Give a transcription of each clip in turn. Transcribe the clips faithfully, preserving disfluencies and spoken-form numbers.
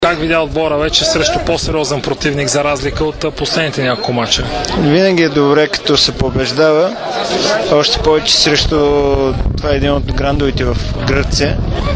Как видя отбора вече срещу по-сериозен противник, за разлика от последните няколко мача? Винаги е добре, като се побеждава. Още повече срещу това е един от грандовите в Гърция.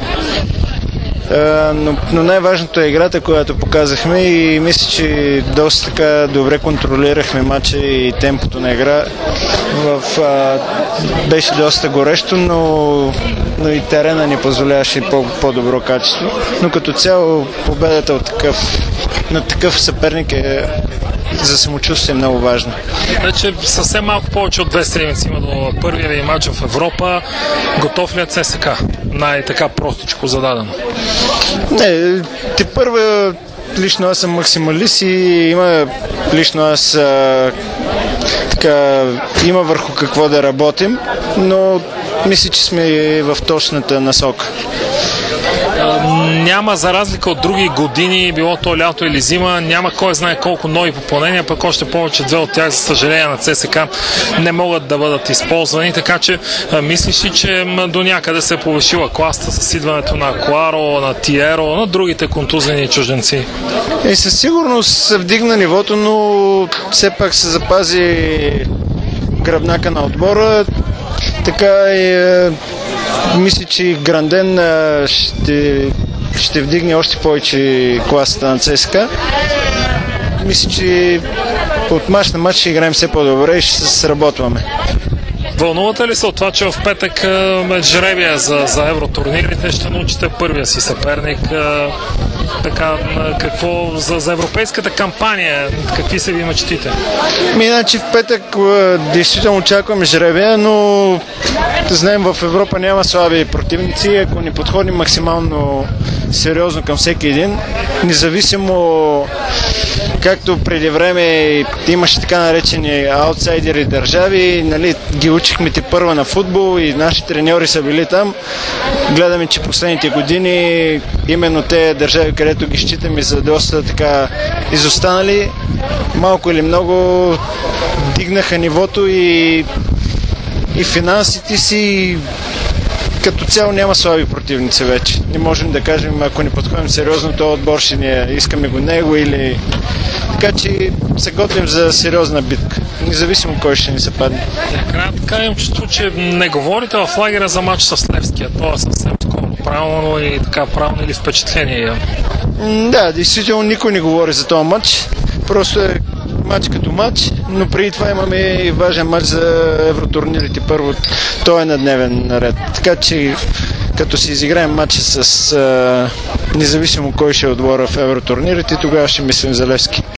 Но, но най-важното е играта, която показахме, и мисля, че доста така добре контролирахме матча и темпото на игра. В, а, беше доста горещо, но, но и терена ни позволяваше по, по-добро качество. Но като цяло победата от такъв, на такъв съперник е за самочувствие много важно. Вече съвсем малко повече от две седмици има до първия ви матч в Европа. Готов ли е ЦСКА? Най-така простичко зададено. Не, те първа лично аз съм максималист и има лично аз а, така, има върху какво да работим, но мисля, че сме в точната насока. Няма, за разлика от други години, било то лято или зима, няма кой знае колко нови попълнения, пък още повече две от тях, за съжаление, на ЦСКА не могат да бъдат използвани, така че мислиш ли, че до някъде се е повишила класта с идването на Кларо, на Тиеро, на другите контузени чужденци? Е, със сигурност се вдигна нивото, но все пак се запази гръбнака на отбора. Така и мисля, че Гранден ще, ще вдигне още повече класата на ЦСКА. Мисля, че от мач на мач ще играем все по-добре и ще се сработваме. Вълнувате ли се от това, че в петък е жребия за, за евротурнирите, ще научите първия си съперник? Така, какво за, за европейската кампания, какви са ви мечтите? Иначе в петък действително очакваме жребия, но знаем, в Европа няма слаби противници. Ако ни подходим максимално сериозно към всеки един, независимо, както преди време имаше така наречени аутсайдери държави, нали, ги учихме те първа на футбол и наши треньори са били там. Гледаме, че последните години именно те държави, където ги считаме за доста така изостанали, малко или много дигнаха нивото и, и финансите си. Като цяло няма слаби противници вече. Не можем да кажем, ако не подходим сериозно, то отбор ще ни искаме го него или... Така че се готвим за сериозна битка, независимо кой ще ни се падне. Накрая така имам чувство, че не говорите в лагера за матч с Левския. Това е съвсем скоро. Правилно и така правилно или впечатление? Да, действително никой не говори за този матч. Просто е матч като матч, но преди това имаме и важен матч за евротурнирите. Първо, той е на дневен наред. Така че като си изиграем матча с а, независимо кой ще е отбора в евротурнирите, тогава ще мислим за Левски.